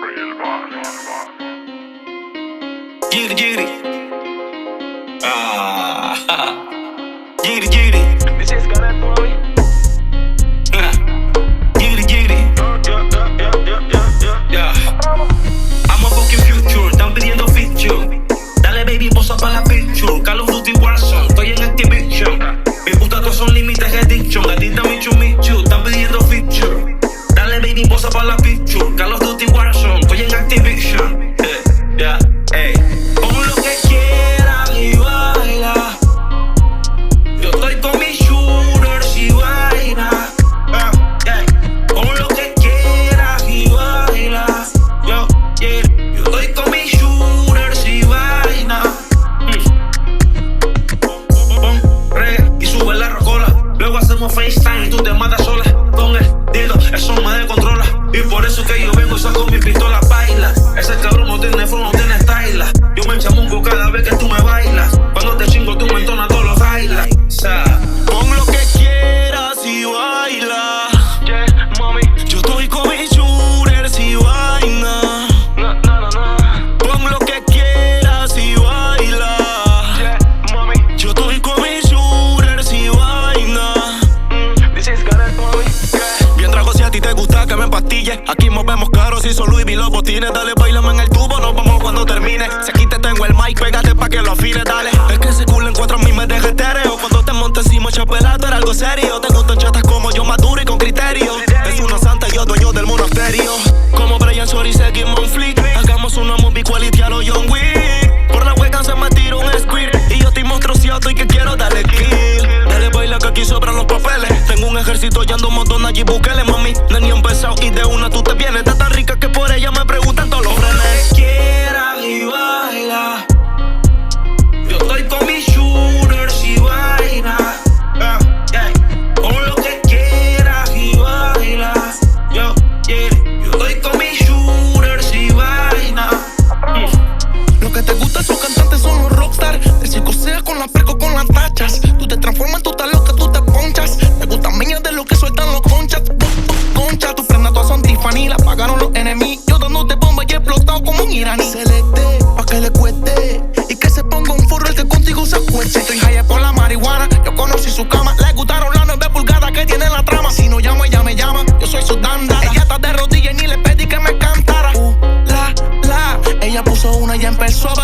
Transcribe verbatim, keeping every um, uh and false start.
Giri Giri. Ah, Giri Giri. This is gonna do me. Giri Giri. Yeah. I'm a fucking future, están pidiendo feature. Dale baby, posa pa' la picture. Call of Duty Warzone, estoy en Activision. Mis putas todas son límites addiction. Gatita Michu Michu, están pidiendo feature. Dale baby, posa pa' la picture. Call of Duty Warzone, estoy en Activision. Yeah, yeah, ey. Pon lo que quieras y baila. Yo estoy con mis shooters y vaina. Uh, yeah. Pon lo que quieras y baila. Yo, yeah. Yo estoy con mis shooters y vaina. Mm. Pon, rega y sube la rocola. Luego hacemos FaceTime y tú te matas sola. Con el dedo, eso me descontrola. Y por eso que yo vengo y saco mi pistola, baila. Ese cabrón no tiene flow, no tiene style. Yo me chamungo cada vez que tú me bailas. Cuando te chingo tú me entonas todos los highlights. O sea, pon lo que quieras y baila. Yeah, mami. Yo estoy con mis shooters y vaina. No, no, no, no. Pon lo que quieras y baila. Yeah, mami. Yo estoy con mis shooters y vaina. Mm, this is gonna do me. Yeah. Bien trago si a ti te gusta que me empastille. Aquí movemos caros y son Louis V los botines. Dale, bailame en el tubo, nos vamos cuando termine. Si aquí te tengo el mic, pégate pa' que lo afines, dale. Es que ese culo en cuatro a mí me deja estéreo. Cuando te montes encima, chapelato era algo serio. Te gustan chatas como yo, maduro y con criterio. Es una santa y yo dueño del monasterio. Como Brian Sorry, seguimos un flick. Hagamos una movie quality a lo John Wick. Por la hueca se me tira un squirt. Y yo estoy monstruoso y que quiero darle kill. Dale, baila que aquí sobran los papeles. Tengo un ejército y ando un montón allí, búsquele, mami. No ni empezado y de una tú te vienes. Está tan rica que por ella me preguntan todos los frenes. Quiera y baila. Yo estoy con mis shooters y vaina. Uh, yeah. Pon lo que quieras y baila. Yo, yeah. Yo estoy con mis shooters y vaina. Mm. Lo que te gusta esos cantantes son los rockstar. El circo sea con la preco, con las tachas. Tú te transformas, tú estás loca, tú te ponchas. Te gustan meñas de lo que sueltan los conchas. Concha, tus prendas todas son Tiffany. La pagaron los enemigos. Yo dándote bomba y he explotado como un iraní. Celeste, pa' que le cueste. Y que se ponga un forro el que contigo se acueste. Estoy high por la marihuana. Yo conocí su cama. Le gustaron las nueve pulgadas que tiene la trama. Si no llamo, ella me llama. Yo soy su danda. Ella está de rodillas y ni le pedí que me cantara. Uh, la, la. Ella puso una y empezó a